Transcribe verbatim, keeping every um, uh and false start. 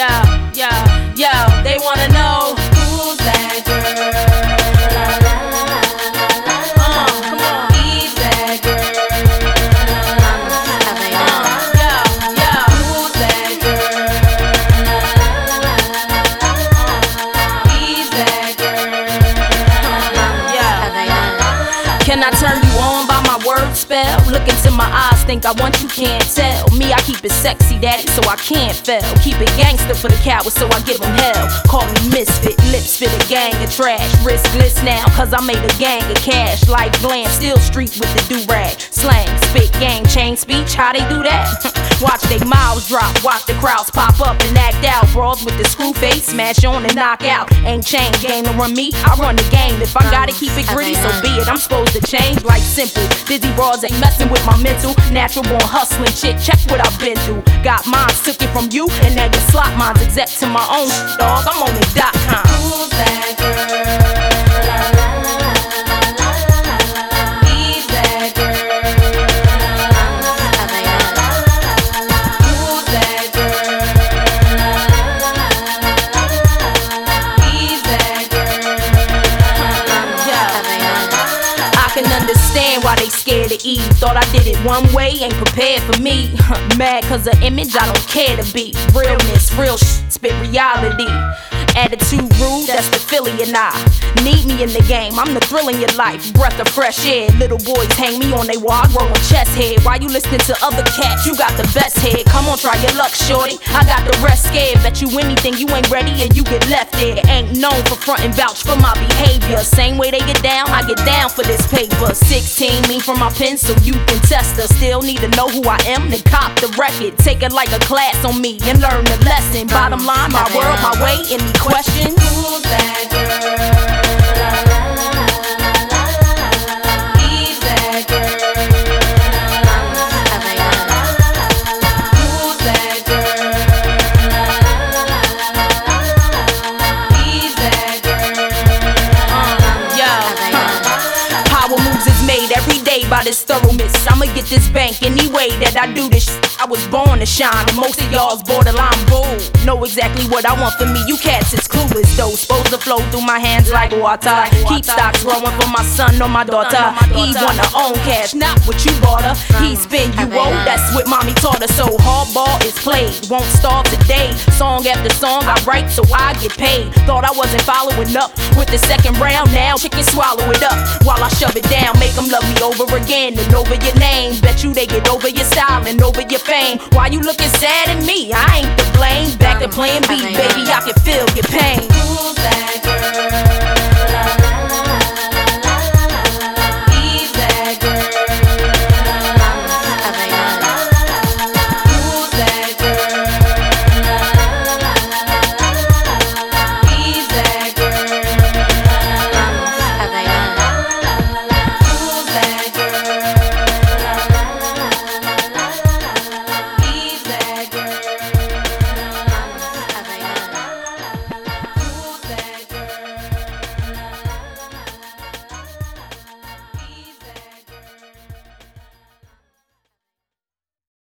yeah, yeah, yeah. They wanna know who's that girl. Can I turn you on by my word spell? Look into my eyes, think I want you, can't tell. Me, I keep it sexy, daddy, so I can't fail. Keep it gangster for the cowards, so I give them hell. Call me misfit, lips fit a gang of trash. Riskless now, cause I made a gang of cash. Like glam, still street with the do-rag. Slang, spit, gang, chain speech, how they do that? Watch they mouths drop, watch the crowds pop up and act out. Brawls with the screw face, smash on and knock out. Ain't chain game to run me, I run the game. If I gotta keep it gritty, so be it. I'm supposed to change like simple. Busy bras ain't messing with my mental. Natural born hustling shit, check what I've been through. Got mines, took it from you, and now you slot mines. Exec to my own dog, I'm on it dot com. Who's that girl? Understand why they scared to eat. Thought I did it one way, ain't prepared for me. Mad cause of image I don't care to be. Realness, real shit, spit reality. Attitude rude, that's the Philly and I. Need me in the game, I'm the thrill in your life. Breath of fresh air, little boys hang me on they wall, growing chest head. Why you listening to other cats? You got the best head. Come on, try your luck, shorty. I got the rest scared. Bet you anything, you ain't ready and you get left there. Ain't known for front and vouch for my behavior. Same way they get down, I get down for this paper. Sixteen, me from my pen, so you can test her. Still need to know who I am, then cop the record. Take it like a class on me and learn the lesson. Bottom line, my world, my way, any questions? Who's that girl? Every day by this thoroughness, I'ma get this bank any way that I do this. I was born to shine, and most of y'all's borderline bull. Know exactly what I want for me, you cats is clueless though. Supposed to flow through my hands like water. Keep stocks growing for my son or my daughter. Eve want her own cash, not what you bought her. He spin you old, that's what mommy taught her. So hardball is played, won't starve today. Song after song I write so I get paid. Thought I wasn't following up with the second round, now chicken swallow it up while I shove it down. Make them love me over again and over your name. Bet you they get over your style and over your fame. Why you looking sad at me? I ain't to blame. Back to playing B, baby, I can feel your pain. Who's that girl?